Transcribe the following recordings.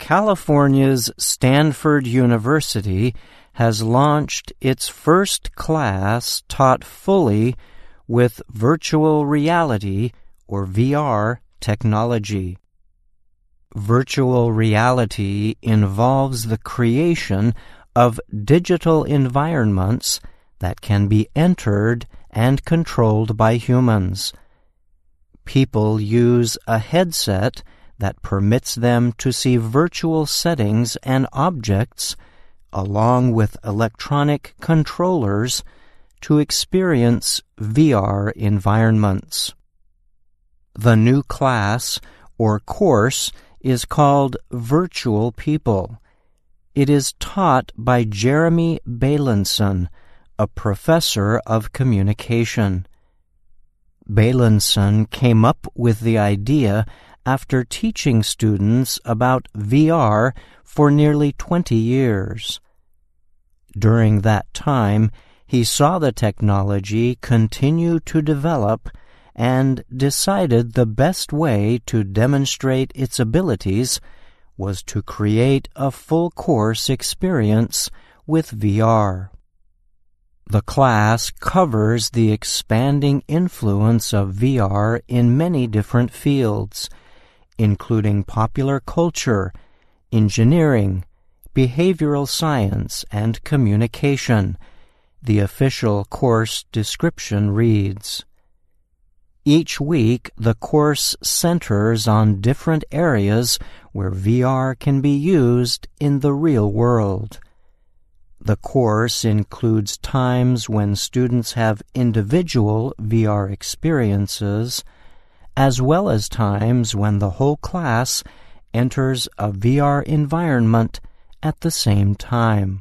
California's Stanford University has launched its first class taught fully with virtual reality, or VR, technology. Virtual reality involves the creation of digital environments that can be entered and controlled by humans. People use a headset that permits them to see virtual settings and objects, along with electronic controllers, to experience VR environments. The new class, or course, is called Virtual People. It is taught by Jeremy Bailenson, a professor of communication. Bailenson came up with the idea after teaching students about VR for nearly 20 years. During that time, he saw the technology continue to develop and decided the best way to demonstrate its abilities was to create a full course experience with VR. The class covers the expanding influence of VR in many different fields, including popular culture, engineering, behavioral science, and communication. The official course description reads, "Each week, the course centers on different areas where VR can be used in the real world. The course includes times when students have individual VR experiences, as well as times when the whole class enters a VR environment at the same time."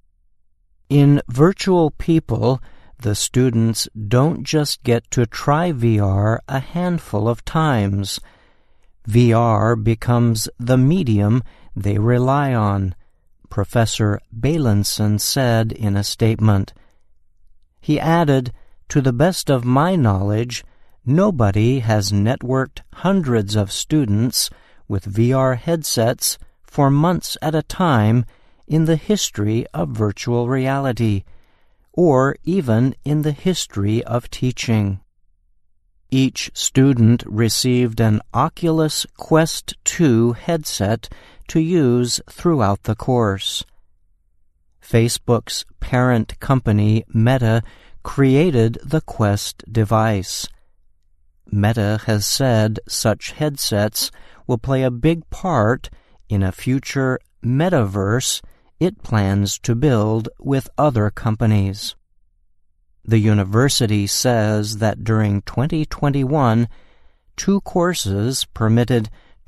In Virtual People, the students don't just get to try VR a handful of times. VR becomes the medium they rely on, Professor Bailenson said in a statement. He added, "To the best of my knowledge, nobody has networked hundreds of students with VR headsets for months at a time in the history of virtual reality, or even in the history of teaching." Each student received an Oculus Quest 2 headset to use throughout the course. Facebook's parent company, Meta, created the Quest device. Meta has said such headsets will play a big part in a future metaverse it plans to build with other companies. The university says that during 2021, 2 courses permitted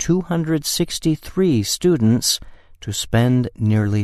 263 students to spend nearly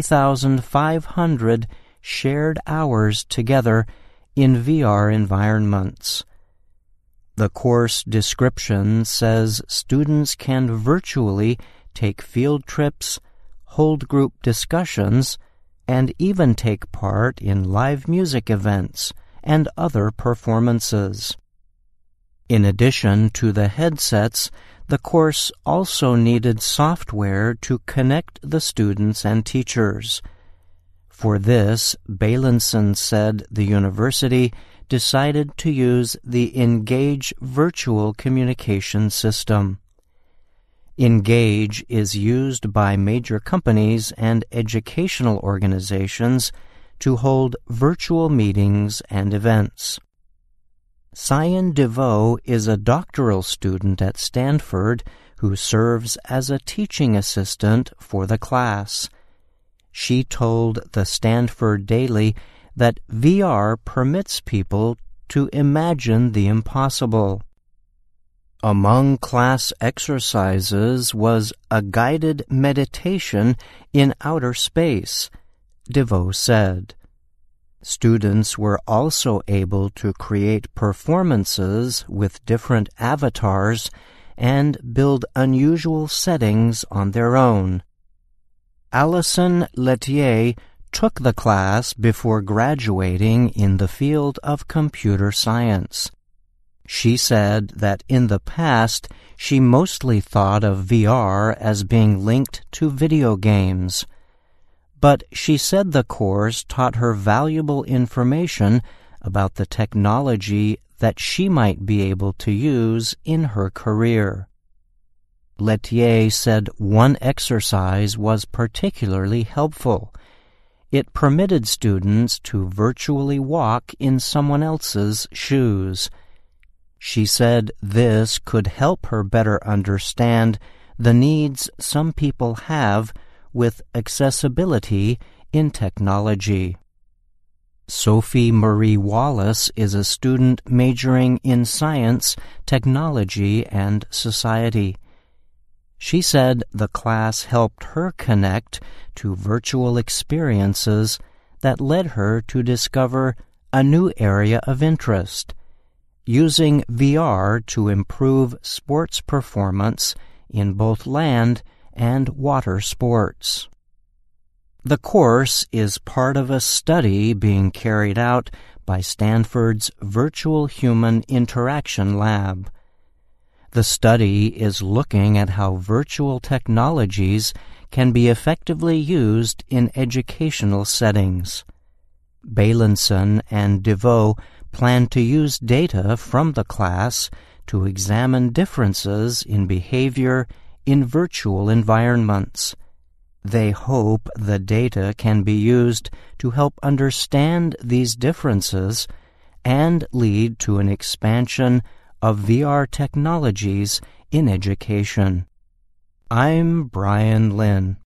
3,500 shared hours together in VR environments. The course description says students can virtually take field trips, hold group discussions, and even take part in live music events and other performances. In addition to the headsets, the course also needed software to connect the students and teachers. For this, Bailenson said the university decided to use the Engage virtual communication system. Engage is used by major companies and educational organizations to hold virtual meetings and events. Cyan DeVoe is a doctoral student at Stanford who serves as a teaching assistant for the class. She told the Stanford Daily that VR permits people to imagine the impossible. Among class exercises was a guided meditation in outer space, DeVoe said. Students were also able to create performances with different avatars and build unusual settings on their own. Allison Letier took the class before graduating in the field of computer science. She said that in the past she mostly thought of VR as being linked to video games. But she said the course taught her valuable information about the technology that she might be able to use in her career. Lettier said one exercise was particularly helpful. It permitted students to virtually walk in someone else's shoes. She said this could help her better understand the needs some people have with accessibility in technology. Sophie Marie Wallace is a student majoring in science, technology, and society. She said the class helped her connect to virtual experiences that led her to discover a new area of interest, using VR to improve sports performance in both land and water sports. The course is part of a study being carried out by Stanford's Virtual Human Interaction Lab. The study is looking at how virtual technologies can be effectively used in educational settings. Bailenson and DeVoe plan to use data from the class to examine differences in behavior in virtual environments. They hope the data can be used to help understand these differences and lead to an expansion of VR technologies in education. I'm Brian Lynn.